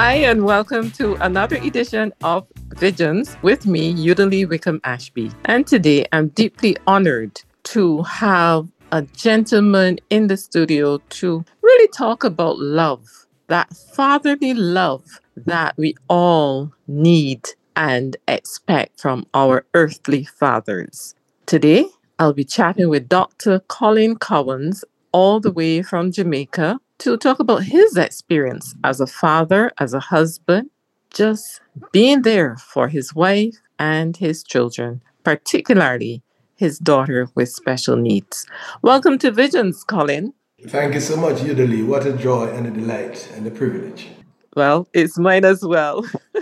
Hi, and welcome to another edition of Visions with me, Udally Wickham Ashby. And today I'm deeply honored to have a gentleman in the studio to really talk about love, that fatherly love that we all need and expect from our earthly fathers. Today, I'll be chatting with Dr. Colin Cowans, all the way from Jamaica, to talk about his experience as a father, as a husband, just being there for his wife and his children, particularly his daughter with special needs. Welcome to Visions, Colin. Thank you so much, Udally. What a joy and a delight and a privilege. Well, it's mine as well.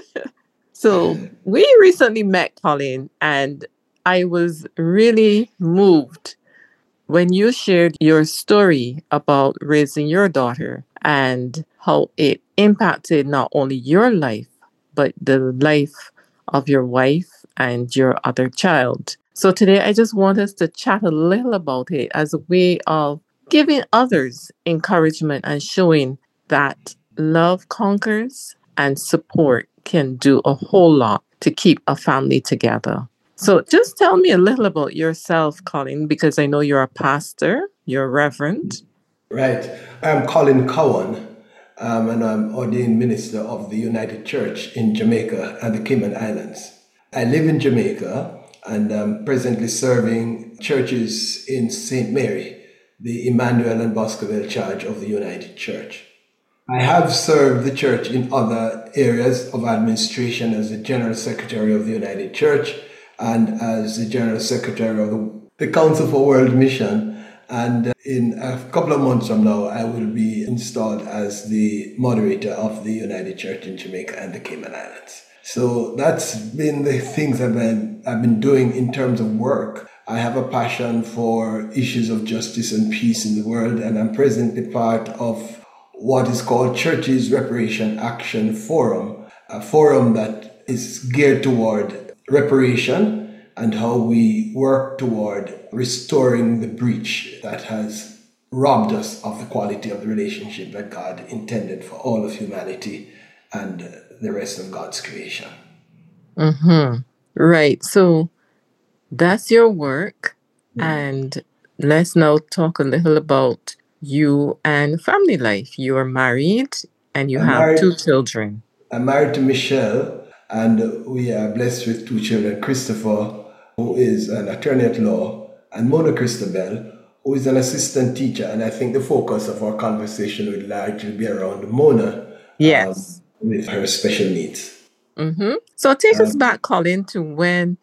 So, we recently met, Colin, and I was really moved when you shared your story about raising your daughter and how it impacted not only your life, but the life of your wife and your other child. So today I just want us to chat a little about it as a way of giving others encouragement and showing that love conquers and support can do a whole lot to keep a family together. So just tell me a little about yourself, Colin, because I know you're a pastor, you're a reverend. Right. I'm Colin Cowan, and I'm ordained minister of the United Church in Jamaica and the Cayman Islands. I live in Jamaica and I'm presently serving churches in St. Mary, the Emmanuel and Boscoville Charge of the United Church. I have served the church in other areas of administration as the General Secretary of the United Church and as the General Secretary of the Council for World Mission. And in a couple of months from now, I will be installed as the moderator of the United Church in Jamaica and the Cayman Islands. So that's been the things I've been doing in terms of work. I have a passion for issues of justice and peace in the world, and I'm presently part of what is called Churches Reparation Action Forum, a forum that is geared toward reparation and how we work toward restoring the breach that has robbed us of the quality of the relationship that God intended for all of humanity and the rest of God's creation. Mm-hmm. Right. So that's your work. And let's now talk a little about you and family life. You are married and you I'm have two married, children. I'm married to Michelle, and we are blessed with two children, Christopher, who is an attorney at law, and Mona Christabel, who is an assistant teacher. And I think the focus of our conversation will largely be around Mona Yes. with her special needs. Mm-hmm. So take us Um, back, Colin, to when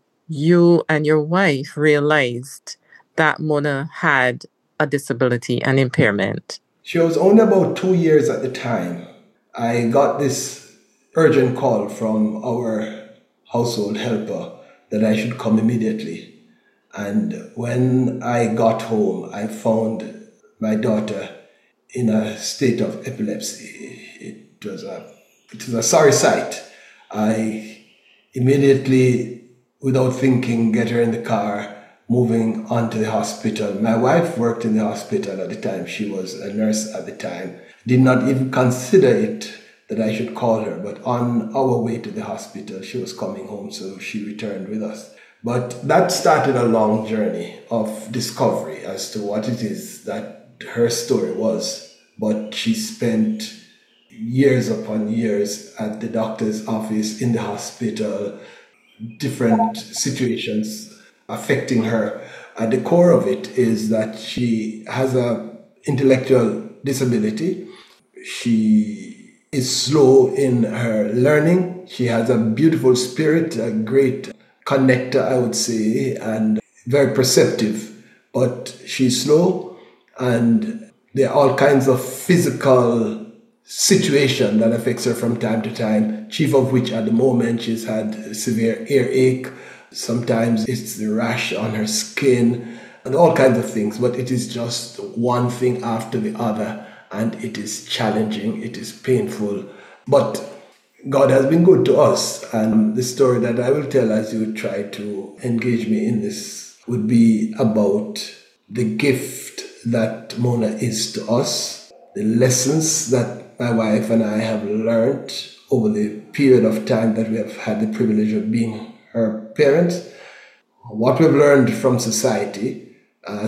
you and your wife realized that Mona had a disability, an impairment. She was only about 2 years at the time. I got this urgent call from our household helper that I should come immediately. And when I got home, I found my daughter in a state of epilepsy. It was a sorry sight. I immediately, without thinking, get her in the car, moving on to the hospital. My wife worked in the hospital at the time. She was a nurse at the time. Did not even consider it that I should call her. But on our way to the hospital, she was coming home, so she returned with us. But that started a long journey of discovery as to what it is that her story was. But she spent years upon years at the doctor's office, in the hospital, different situations affecting her. At the core of it is that she has a intellectual disability. She is slow in her learning. She has a beautiful spirit, a great connector, I would say, and very perceptive. But she's slow, and there are all kinds of physical situation that affects her from time to time, chief of which at the moment she's had severe earache. Sometimes it's the rash on her skin and all kinds of things, but it is just one thing after the other, and it is challenging, it is painful. But God has been good to us, and the story that I will tell as you try to engage me in this would be about the gift that Mona is to us, the lessons that my wife and I have learned over the period of time that we have had the privilege of being her parents, what we've learned from society,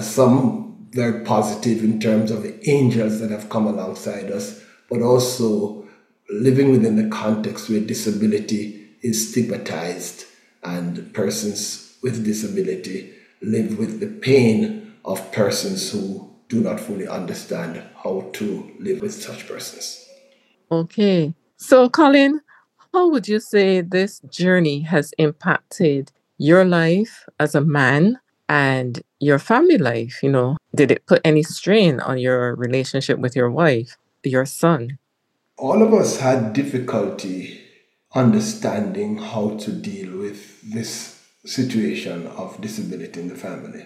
some very positive in terms of the angels that have come alongside us, but also living within the context where disability is stigmatized and persons with disability live with the pain of persons who do not fully understand how to live with such persons. Okay. So, Colin, how would you say this journey has impacted your life as a man and your family life? Did it put any strain on your relationship with your wife, your son? All of us had difficulty understanding how to deal with this situation of disability in the family.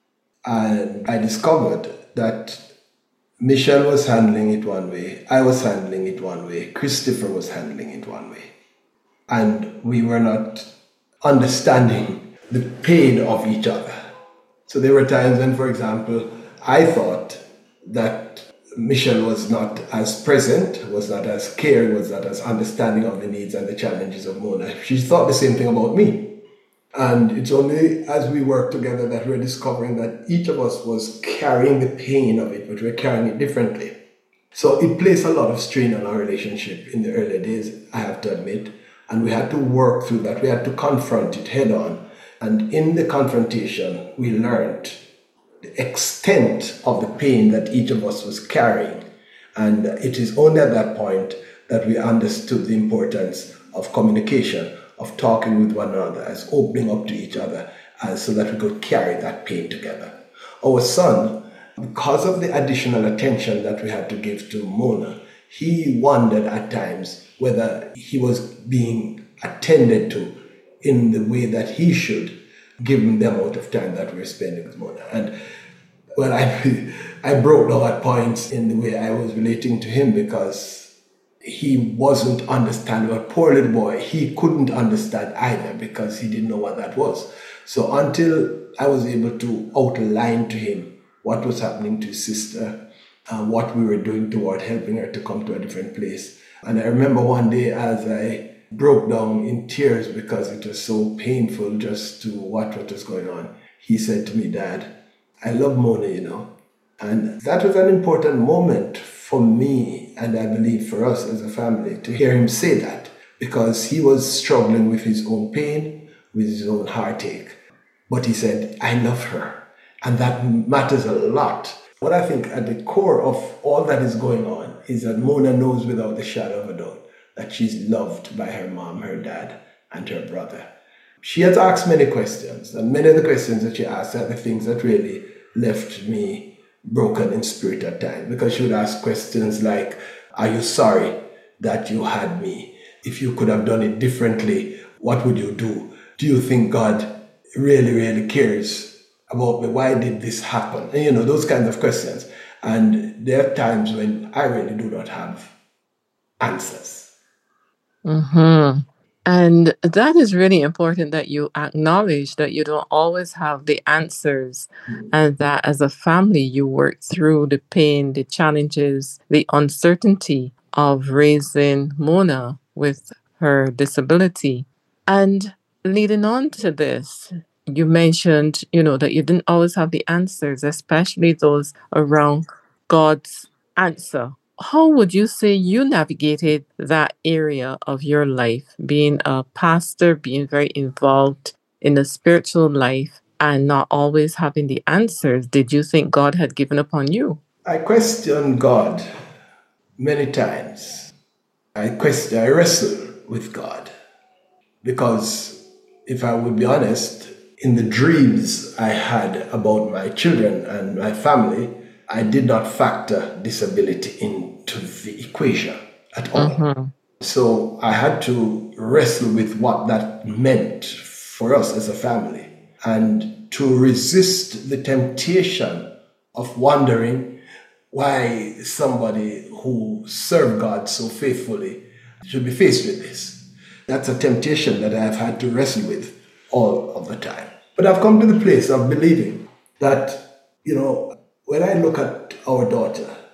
And I discovered that Michelle was handling it one way, I was handling it one way, Christopher was handling it one way. And we were not understanding the pain of each other. So there were times when, for example, I thought that Michelle was not as present, was not as caring, was not as understanding of the needs and the challenges of Mona. She thought the same thing about me. And it's only as we work together that we're discovering that each of us was carrying the pain of it, but we're carrying it differently. So it placed a lot of strain on our relationship in the early days, I have to admit. And we had to work through that. We had to confront it head on. And in the confrontation, we learned the extent of the pain that each of us was carrying. And it is only at that point that we understood the importance of communication, of talking with one another, as opening up to each other, so that we could carry that pain together. Our son, because of the additional attention that we had to give to Mona, he wondered at times whether he was being attended to in the way that he should, given the amount of time that we were spending with Mona. And well, I broke down at points in the way I was relating to him because he wasn't understanding. A poor little boy, he couldn't understand either because he didn't know what that was. So until I was able to outline to him what was happening to his sister and what we were doing toward helping her to come to a different place. And I remember one day as I broke down in tears because it was so painful just to watch what was going on, he said to me, "Dad, I love Mona, And that was an important moment for me, and I believe for us as a family, to hear him say that, because he was struggling with his own pain, with his own heartache. But he said, I love her, and that matters a lot. What I think at the core of all that is going on is that Mona knows without a shadow of a doubt that she's loved by her mom, her dad, and her brother. She has asked many questions, and many of the questions that she asked are the things that really left me broken in spirit at times, because she would ask questions like, are you sorry that you had me? If you could have done it differently, what would you do? Do you think God really, really cares about me? Why did this happen? And, those kinds of questions. And there are times when I really do not have answers. Mm-hmm. And that is really important, that you acknowledge that you don't always have the answers, and that as a family, you work through the pain, the challenges, the uncertainty of raising Mona with her disability. And leading on to this, you mentioned, that you didn't always have the answers, especially those around God's answer. How would you say you navigated that area of your life, being a pastor, being very involved in the spiritual life, and not always having the answers? Did you think God had given up on you? I questioned God many times. I wrestle with God, because if I would be honest, in the dreams I had about my children and my family, I did not factor disability into the equation at all. Mm-hmm. So I had to wrestle with what that meant for us as a family, and to resist the temptation of wondering why somebody who served God so faithfully should be faced with this. That's a temptation that I've had to wrestle with all of the time. But I've come to the place of believing that, when I look at our daughter,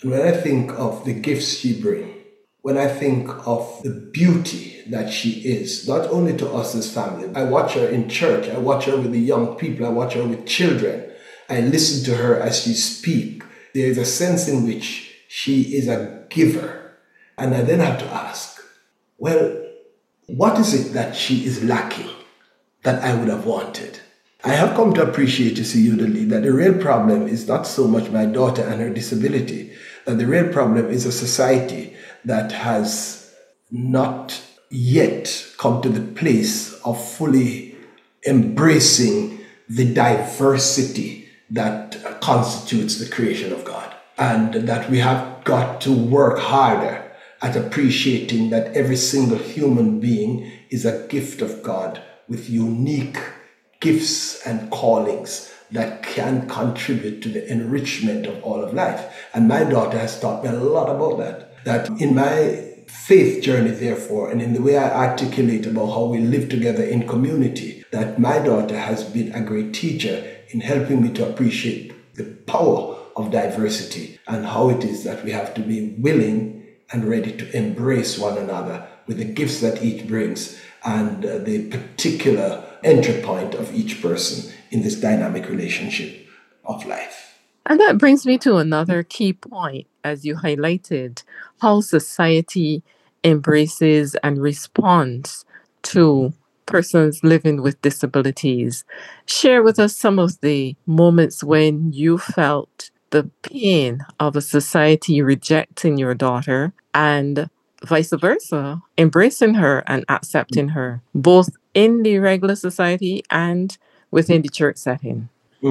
And when I think of the gifts she brings, when I think of the beauty that she is, not only to us as family, I watch her in church, I watch her with the young people, I watch her with children, I listen to her as she speaks. There is a sense in which she is a giver. And I then have to ask, well, what is it that she is lacking that I would have wanted? I have come to appreciate, you see, Udali, that the real problem is not so much my daughter and her disability, that the real problem is a society that has not yet come to the place of fully embracing the diversity that constitutes the creation of God. And that we have got to work harder at appreciating that every single human being is a gift of God with unique gifts and callings that can contribute to the enrichment of all of life. And my daughter has taught me a lot about that. That in my faith journey, therefore, and in the way I articulate about how we live together in community, that my daughter has been a great teacher in helping me to appreciate the power of diversity and how it is that we have to be willing and ready to embrace one another with the gifts that each brings and the particular entry point of each person in this dynamic relationship of life. And that brings me to another key point, as you highlighted, how society embraces and responds to persons living with disabilities. Share with us some of the moments when you felt the pain of a society rejecting your daughter and vice versa, embracing her and accepting her, both in the regular society and within the church setting.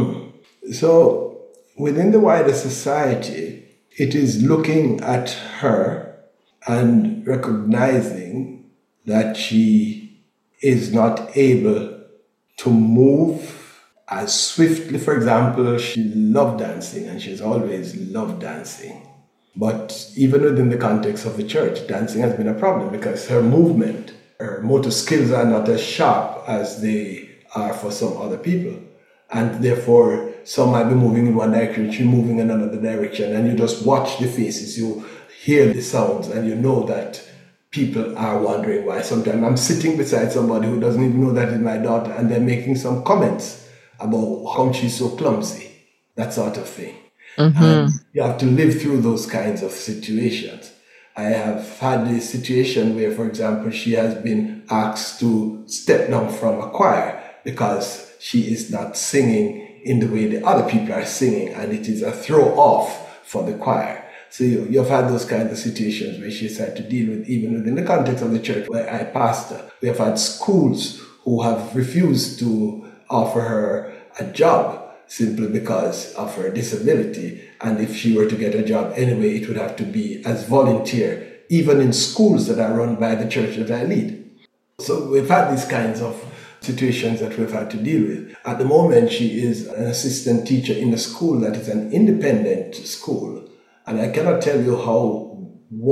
So, within the wider society, it is looking at her and recognizing that she is not able to move as swiftly. For example, she loved dancing and she's always loved dancing. But even within the context of the church, dancing has been a problem because her movement, her motor skills are not as sharp as they are for some other people. And therefore, some might be moving in one direction, she moving in another direction, and you just watch the faces, you hear the sounds, and you know that people are wondering why. Sometimes I'm sitting beside somebody who doesn't even know that is my daughter, and they're making some comments about how come she's so clumsy, that sort of thing. And you have to live through those kinds of situations. I have had a situation where, for example, she has been asked to step down from a choir because she is not singing in the way the other people are singing, and it is a throw off for the choir. So you've had those kinds of situations where she's had to deal with, even within the context of the church where I pastor. We have had schools who have refused to offer her a job simply because of her disability. And if she were to get a job anyway, it would have to be as volunteer, even in schools that are run by the church that I lead. So we've had these kinds of situations that we've had to deal with. At the moment, she is an assistant teacher in a school that is an independent school. And I cannot tell you how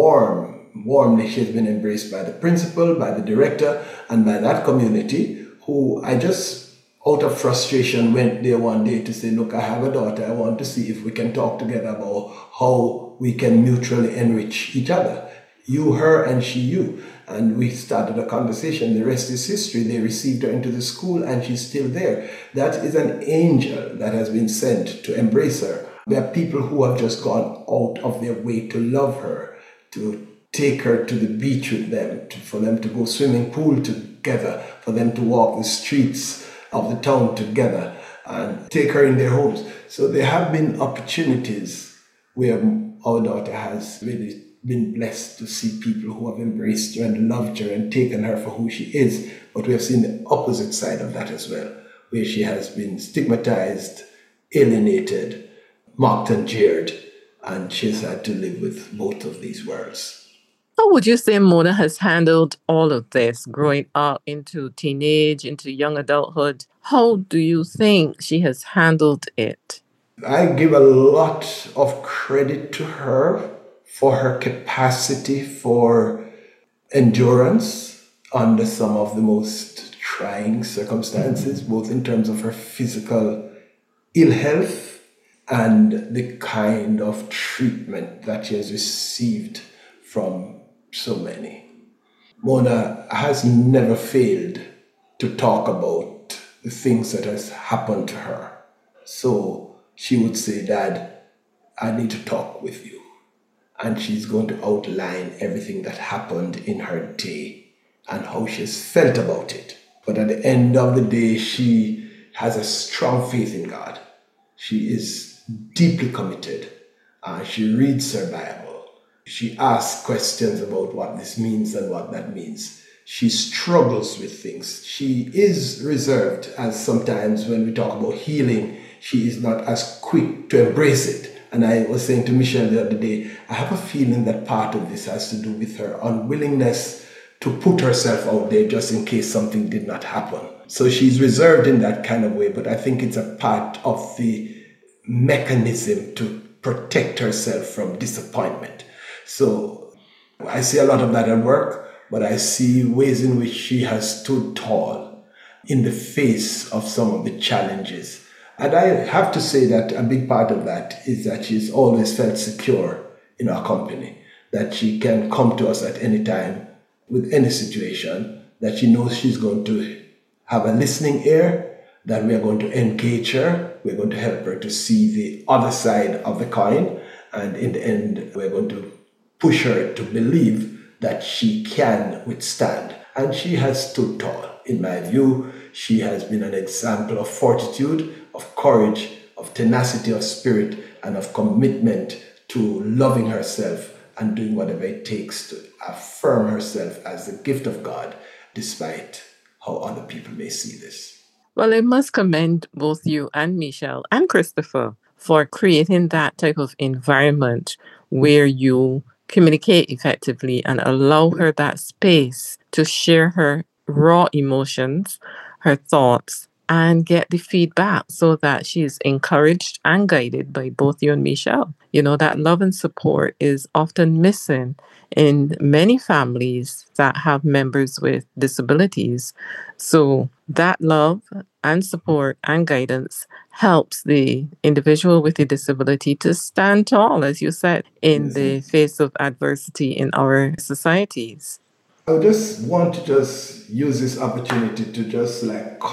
warmly she has been embraced by the principal, by the director, and by that community, who I just, out of frustration, went there one day to say, look, I have a daughter. I want to see if we can talk together about how we can mutually enrich each other. You, her, and she, you. And we started a conversation. The rest is history. They received her into the school and she's still there. That is an angel that has been sent to embrace her. There are people who have just gone out of their way to love her, to take her to the beach with them, for them to go swimming pool together, for them to walk the streets of the town together and take her in their homes. So there have been opportunities where our daughter has really been blessed to see people who have embraced her and loved her and taken her for who she is. But we have seen the opposite side of that as well, where she has been stigmatized, alienated, mocked and jeered, and she's had to live with both of these worlds. How would you say Mona has handled all of this, growing up into teenage, into young adulthood? How do you think she has handled it? I give a lot of credit to her for her capacity for endurance under some of the most trying circumstances, both in terms of her physical ill health and the kind of treatment that she has received from so many. Mona has never failed to talk about the things that has happened to her. So she would say, Dad, I need to talk with you. And she's going to outline everything that happened in her day and how she has felt about it. But at the end of the day, she has a strong faith in God. She is deeply committed. She reads her Bible. She asks questions about what this means and what that means. She struggles with things. She is reserved, as sometimes when we talk about healing, she is not as quick to embrace it. And I was saying to Michelle the other day, I have a feeling that part of this has to do with her unwillingness to put herself out there just in case something did not happen. So she's reserved in that kind of way, but I think it's a part of the mechanism to protect herself from disappointment. So I see a lot of that at work, but I see ways in which she has stood tall in the face of some of the challenges. And I have to say that a big part of that is that she's always felt secure in our company, that she can come to us at any time with any situation, that she knows she's going to have a listening ear, that we are going to engage her, we're going to help her to see the other side of the coin, and in the end, we're going to push her to believe that she can withstand. And she has stood tall. In my view, she has been an example of fortitude, of courage, of tenacity of spirit, and of commitment to loving herself and doing whatever it takes to affirm herself as the gift of God, despite how other people may see this. Well, I must commend both you and Michelle and Christopher for creating that type of environment where you communicate effectively and allow her that space to share her raw emotions, her thoughts, and get the feedback so that she is encouraged and guided by both you and Michelle. You know, that love and support is often missing in many families that have members with disabilities. So that love and support and guidance helps the individual with a disability to stand tall, as you said, in the face of adversity in our societies. I just want to just use this opportunity to just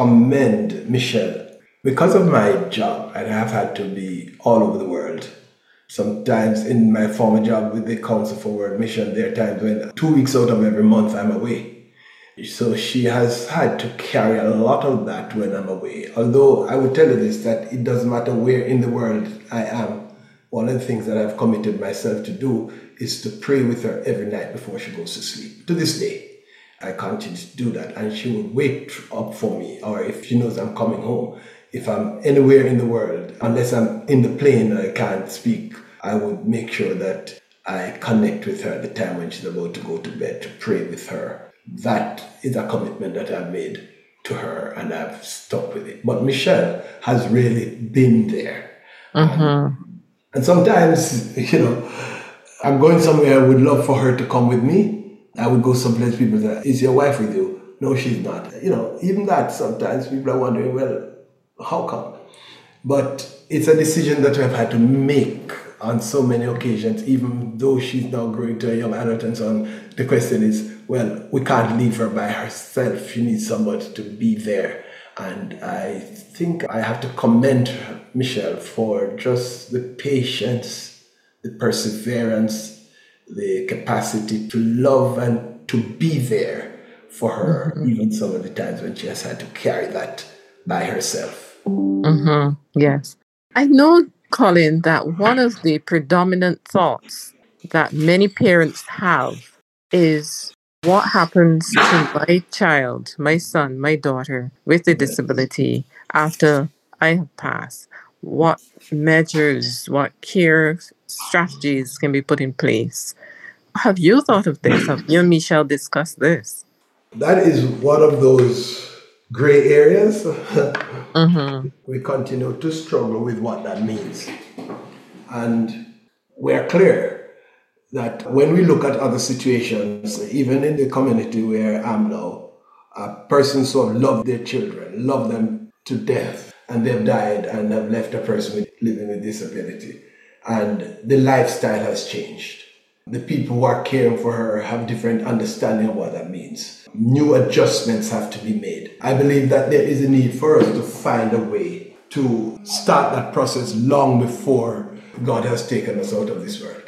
commend Michelle. Because of my job, and I've had to be all over the world. Sometimes in my former job with the Council for World Mission, there are times when 2 weeks out of every month I'm away. So she has had to carry a lot of that when I'm away. Although I would tell you this, that it doesn't matter where in the world I am. One of the things that I've committed myself to do is to pray with her every night before she goes to sleep. To this day, I continue to do that. And she will wake up for me, or if she knows I'm coming home. If I'm anywhere in the world, unless I'm in the plane and I can't speak, I would make sure that I connect with her at the time when she's about to go to bed to pray with her. That is a commitment that I've made to her, and I've stuck with it. But Michelle has really been there. And sometimes, I'm going somewhere, I would love for her to come with me. I would go someplace, people say, is your wife with you? No, she's not. Even that, sometimes people are wondering, well, how come? But it's a decision that we've had to make on so many occasions, even though she's now growing to a young adult and so on. The question is, well, we can't leave her by herself. She needs somebody to be there. And I think I have to commend Michelle for just the patience, the perseverance, the capacity to love and to be there for her, even some of the times when she has had to carry that by herself. Yes. I know, Colin, that one of the predominant thoughts that many parents have is what happens to my child, my son, my daughter with a disability after I have passed? What measures, what care strategies can be put in place? Have you thought of this? Have you and Michelle discussed this? That is one of those gray areas. We continue to struggle with what that means. And we're clear that when we look at other situations, even in the community where I'm now, persons who have loved their children, love them to death, and they've died and have left a person living with disability. And the lifestyle has changed. The people who are caring for her have different understanding of what that means. New adjustments have to be made. I believe that there is a need for us to find a way to start that process long before God has taken us out of this world.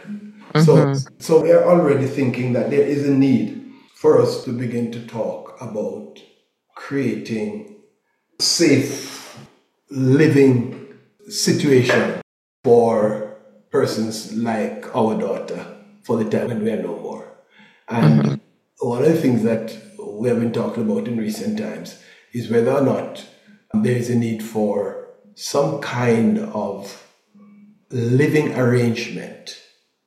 So we are already thinking that there is a need for us to begin to talk about creating safe living situation for persons like our daughter for the time when we are no more. And one of the things that we have been talking about in recent times is whether or not there is a need for some kind of living arrangement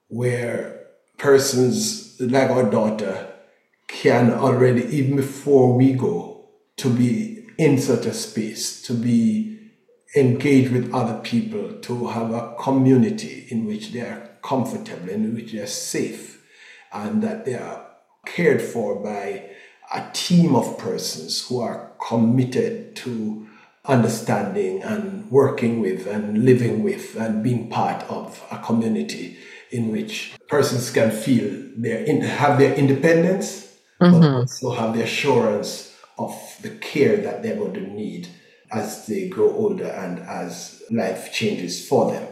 where persons like our daughter can already, even before we go, to be in such a space, to be engaged with other people, to have a community in which they are comfortable, in which they are safe, and that they are cared for by a team of persons who are committed to understanding and working with and living with and being part of a community in which persons can feel have their independence, but also have the assurance of the care that they're going to need as they grow older and as life changes for them.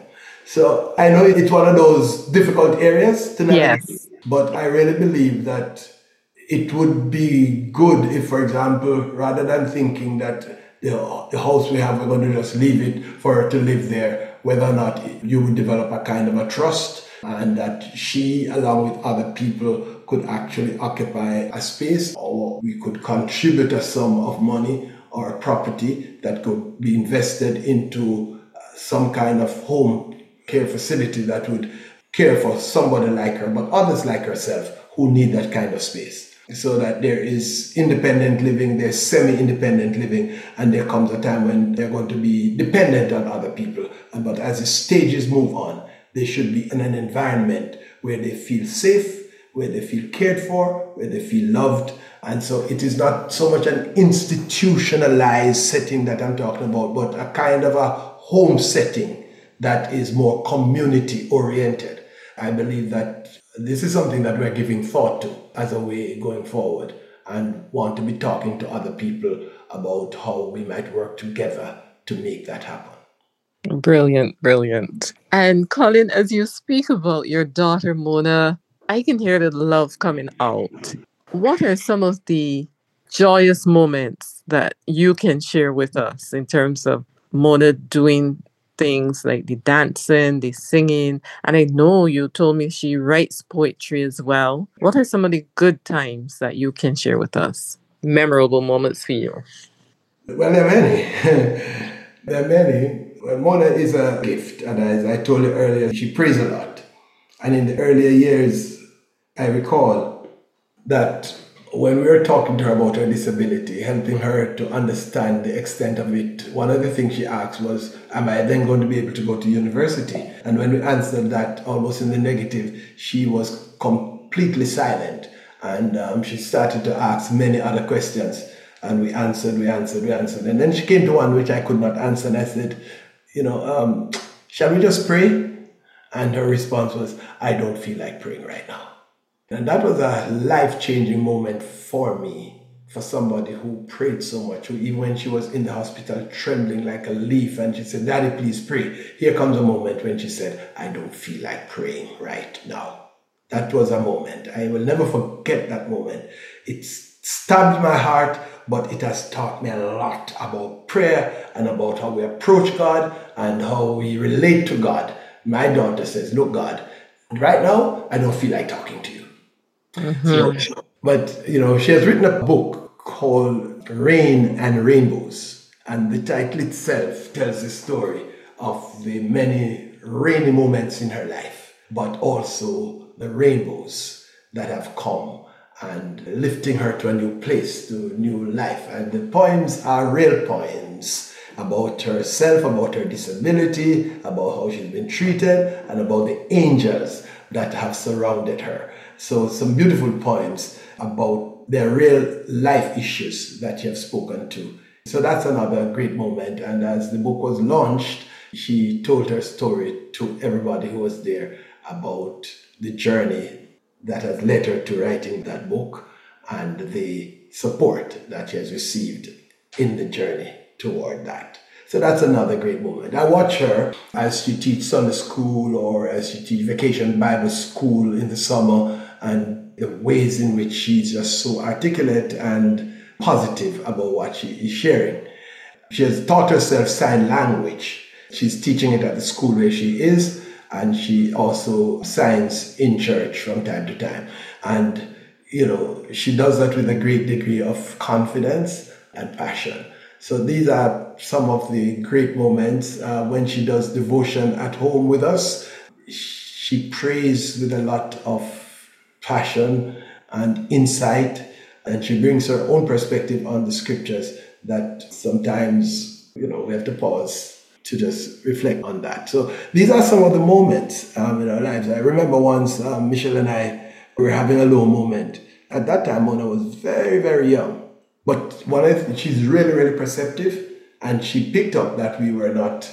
So I know it's one of those difficult areas to navigate, but I really believe that it would be good if, for example, rather than thinking that the house we have, we're going to just leave it for her to live there, whether or not you would develop a kind of a trust and that she, along with other people, could actually occupy a space, or we could contribute a sum of money or a property that could be invested into some kind of home care facility that would care for somebody like her, but others like herself who need that kind of space. So that there is independent living, there's semi-independent living, and there comes a time when they're going to be dependent on other people. But as the stages move on, they should be in an environment where they feel safe, where they feel cared for, where they feel loved. And so it is not so much an institutionalized setting that I'm talking about, but a kind of a home setting that is more community oriented. I believe that this is something that we're giving thought to as a way going forward, and want to be talking to other people about how we might work together to make that happen. Brilliant, brilliant. And Colin, as you speak about your daughter Mona, I can hear the love coming out. What are some of the joyous moments that you can share with us in terms of Mona doing things like the dancing, the singing? And I know you told me she writes poetry as well. What are some of the good times that you can share with us? Memorable moments for you? Well, there are many. There are many. Well, Mona is a gift, and as I told you earlier, she prays a lot. And in the earlier years, I recall that when we were talking to her about her disability, helping her to understand the extent of it, one of the things she asked was, am I then going to be able to go to university? And when we answered that almost in the negative, she was completely silent. And she started to ask many other questions. And we answered. And then she came to one which I could not answer. And I said, shall we just pray? And her response was, I don't feel like praying right now. And that was a life-changing moment for me, for somebody who prayed so much, who even when she was in the hospital trembling like a leaf, and she said, Daddy, please pray. Here comes a moment when she said, I don't feel like praying right now. That was a moment. I will never forget that moment. It stabbed my heart, but it has taught me a lot about prayer and about how we approach God and how we relate to God. My daughter says, look, God, right now, I don't feel like talking to you. But she has written a book called Rain and Rainbows, and the title itself tells the story of the many rainy moments in her life, but also the rainbows that have come and lifting her to a new place, to a new life. And the poems are real poems about herself, about her disability, about how she's been treated, and about the angels that have surrounded her. So some beautiful poems about their real life issues that you have spoken to So that's another great moment. And as the book was launched, she told her story to everybody who was there about the journey that has led her to writing that book and the support that she has received in the journey toward that. So that's another great moment. I watch her as she teach Sunday school or as she teach vacation Bible school in the summer, and the ways in which she's just so articulate and positive about what she is sharing. She has taught herself sign language. She's teaching it at the school where she is, and she also signs in church from time to time. And, she does that with a great degree of confidence and passion. So these are some of the great moments when she does devotion at home with us. She prays with a lot of passion and insight, and she brings her own perspective on the scriptures that sometimes, we have to pause to just reflect on that. So these are some of the moments in our lives. I remember once Michelle and I were having a low moment. At that time, Mona was very, very young. But she's really, really perceptive, and she picked up that we were not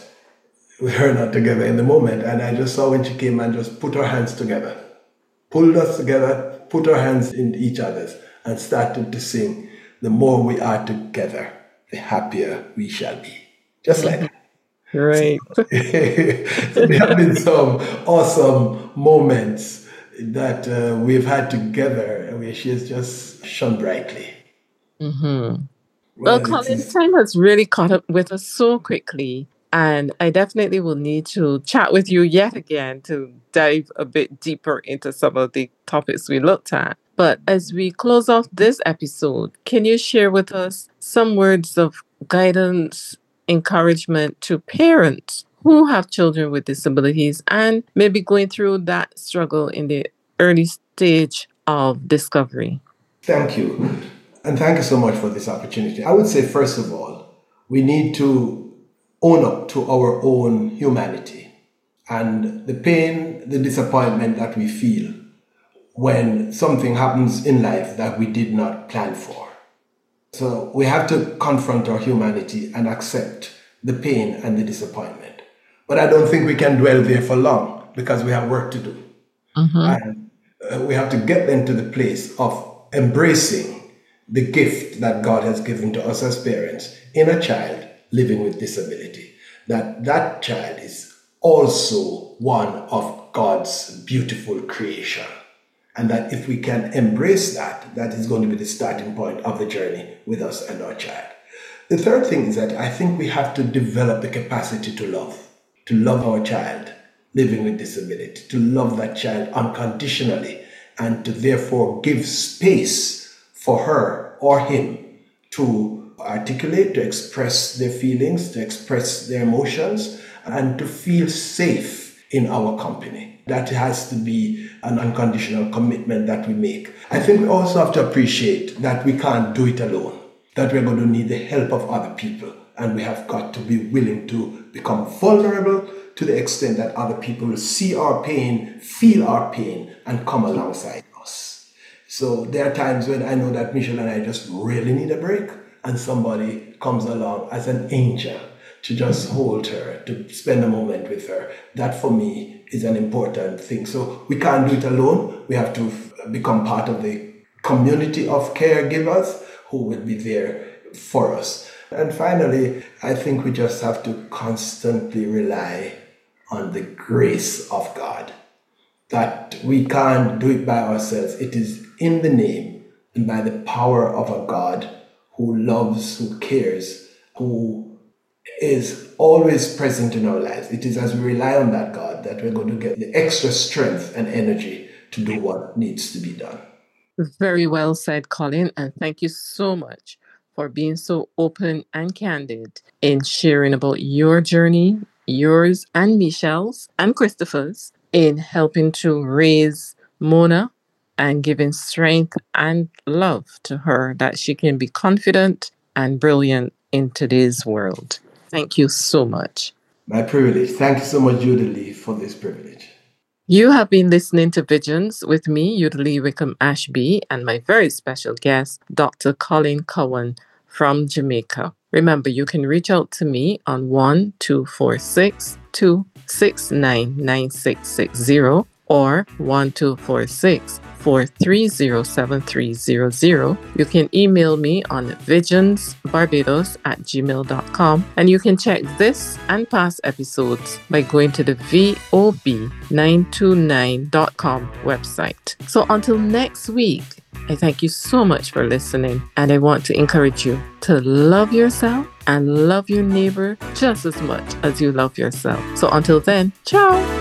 together in the moment. And I just saw when she came and just put her hands together, pulled us together, put our hands in each other's, and started to sing, "The more we are together, the happier we shall be." Just like that. Right. So there have been some awesome moments that we've had together where she has just shone brightly. Well, Well, Colin, time has really caught up with us so quickly. And I definitely will need to chat with you yet again to dive a bit deeper into some of the topics we looked at. But as we close off this episode, can you share with us some words of guidance, encouragement to parents who have children with disabilities and maybe going through that struggle in the early stage of discovery? Thank you. And thank you so much for this opportunity. I would say, first of all, we need to own up to our own humanity and the pain, the disappointment that we feel when something happens in life that we did not plan for. So we have to confront our humanity and accept the pain and the disappointment. But I don't think we can dwell there for long because we have work to do. And we have to get them to the place of embracing the gift that God has given to us as parents in a child living with disability. That child is also one of God's beautiful creation. And that if we can embrace that, that is going to be the starting point of the journey with us and our child. The third thing is that I think we have to develop the capacity to love our child living with disability, to love that child unconditionally, and to therefore give space for her or him to articulate, to express their feelings, to express their emotions, and to feel safe in our company. That has to be an unconditional commitment that we make. I think we also have to appreciate that we can't do it alone, that we're going to need the help of other people, and we have got to be willing to become vulnerable to the extent that other people will see our pain, feel our pain, and come alongside us. So there are times when I know that Michelle and I just really need a break, and somebody comes along as an angel to just hold her, to spend a moment with her. That for me is an important thing. So we can't do it alone. We have to become part of the community of caregivers who will be there for us. And finally, I think we just have to constantly rely on the grace of God, that we can't do it by ourselves. It is in the name and by the power of a God who loves, who cares, who is always present in our lives. It is as we rely on that God that we're going to get the extra strength and energy to do what needs to be done. Very well said, Colin, and thank you so much for being so open and candid in sharing about your journey, yours and Michelle's and Christopher's, in helping to raise Mona and giving strength and love to her that she can be confident and brilliant in today's world. Thank you so much. My privilege. Thank you so much, Judy Lee, for this privilege. You have been listening to Visions with me, Yudalee Wickham Ashby, and my very special guest, Dr. Colin Cowan from Jamaica. Remember, you can reach out to me on 1-246-269-9660 or 1-246-430-7300. You can email me on visionsbarbados@gmail.com, and you can check this and past episodes by going to the VOB929.com website. So until next week, I thank you so much for listening, and I want to encourage you to love yourself and love your neighbor just as much as you love yourself. So until then, ciao!